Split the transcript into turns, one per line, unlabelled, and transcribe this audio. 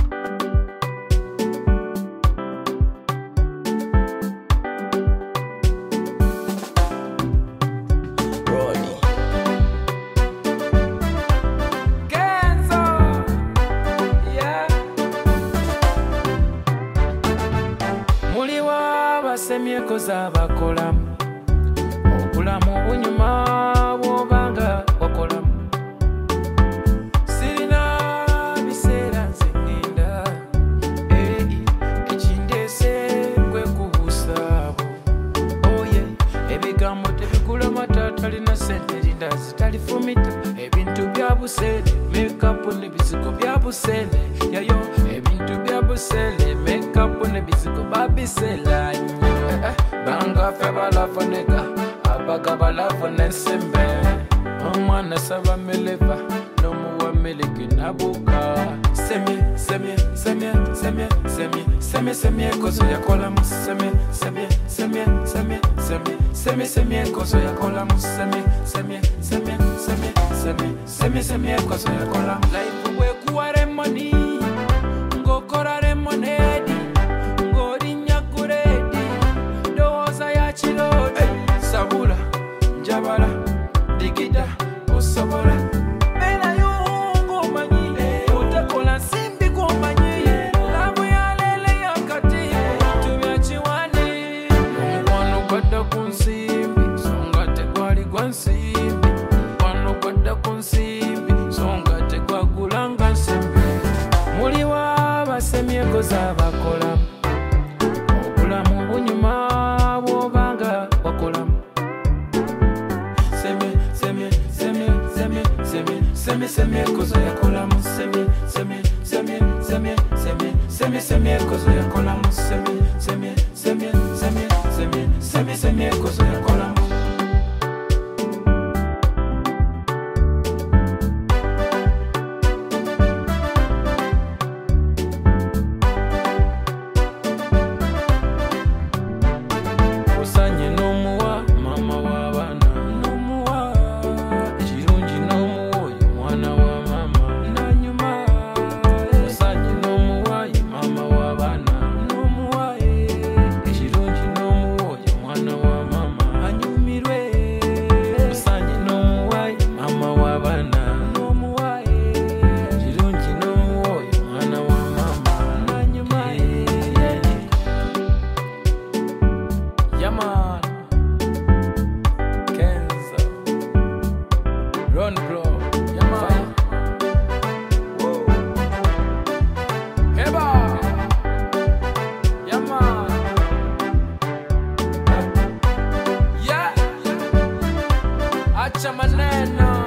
Semyeko z'abakolamu obulamu bunyuma bw'obanga wakolamu sirina biseera nze ngenda ekindeese gwe kubuusaabo oye ebigambo tebigula mata talina sente linda zitalifumita ebintu bya buseere mekapu n'ebizigo bya buseere yayo ebintu bya buseere mekapu n'ebizigo babiseelanya banga fe balafu nega abaga balafu n'ensembe omwana saba meleva n'omuwa meleke nabuka semye kozo yakolamu semye kozo yakolamu semye kozo yakolamu life bwekuwa remoni ngokora remonedi sabula njabala digida osobola bena yungu manyi utakola nsimbi kumanyi labu ya lele yakati tubya chiwani omukwano gwadda ku nsimbi songa tegwali gwa nsimbi omukwano gwadda ku nsimbi songa tegwagulanga nsimbi muliwa abasemyeko z'abakolamu obulamu bunyuma bw'obanga wakolamu semye kozo yakolamu semye kozo yakolamu semye kozo yakolamu osanye n'omuwa mama w'abaana n'omuwa ekirungi n'omuwa oyo mwana wa mama nanyuma osanye n'omuwa ye mama w'abaana n'omuwa ekirungi n'omuwa oyo mwana wa mama anyumirwe osanye n'omuwa ye mama w'abaana n'omuwa ekirungi n'omuwa oyo mwana wa mama nanyuma Yaman Kenzo Run Bro Yaman Whoa Heba Yaman Yeah Acha maneno